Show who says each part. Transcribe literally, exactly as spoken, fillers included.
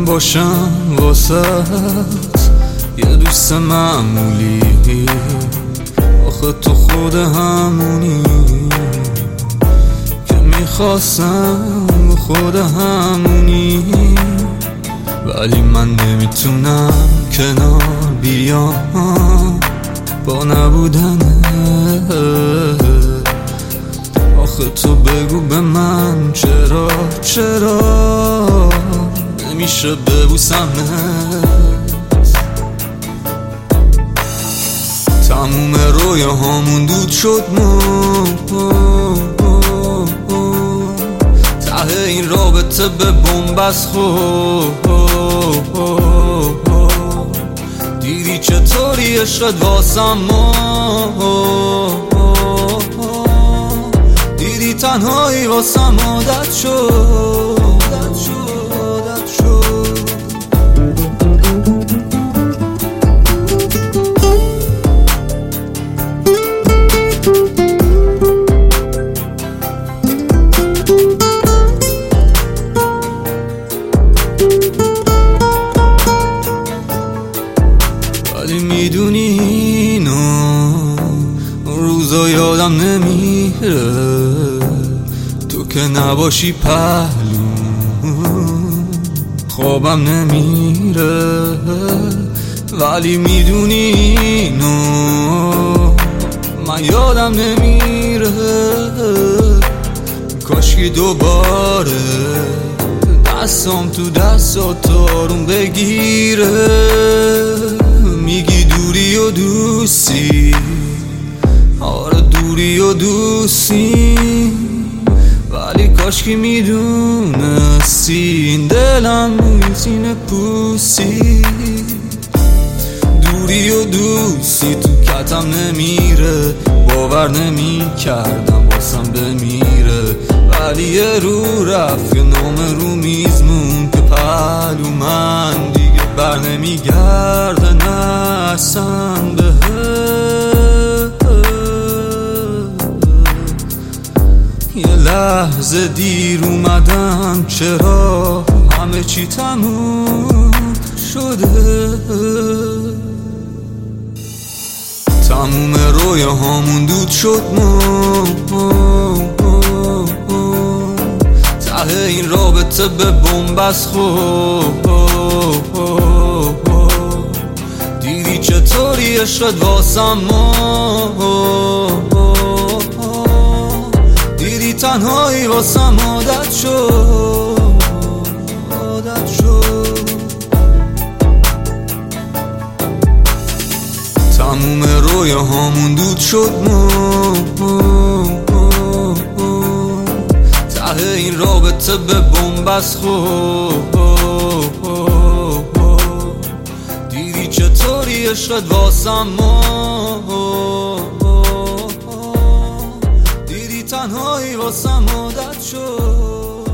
Speaker 1: باشم واسط یه دوست معمولی، آخه تو خود همونی که میخواستم، خود همونی. ولی من نمیتونم کنار بیام با نبودنه. آخه تو بگو به من چرا چرا نمیشه ببوسمت؟ تموم رویاهامون دود شد ما، ته این رابطه به بنبست خورد. دیدی چطوری عشقت واسم ما، دیدی تنهایی واسم عادت شد، عادت شد، عادت شد. ولی میدونی اینو روزا یادم نمیره، تو که نباشی پهلو خوابم نمیره. ولی میدونی اینو من یادم نمیره، کاشکی دوباره دستم تو دستات آروم بگیره. میگی دوری و دوستی، آره دوری و دوستی، ولی کاشکی میدونستی این دلم میتینه پوستی. دوری و دوستی تو کتم نمیره، باور نمی کردم واسم بمیره. ولی یه رو رفت یه نام رو میزمون که پهلو من دیگه بر نمیگرده نستم به یه لحظه دیر اومدم، چرا همه چی تموم شده. تموم رویاهامون دود شد ما، ته این رابطه به بنبست خورد. دیدی چطوری عشقت واسم ما، دیدی تنهایی واسم عادت شد، عادت شد. تموم رویاهامون دود شد ما، ته این رابطه به بنبست خورد. دیدی چطوری عشقت واسم ما، دیدی تنهایی واسم عادت شد.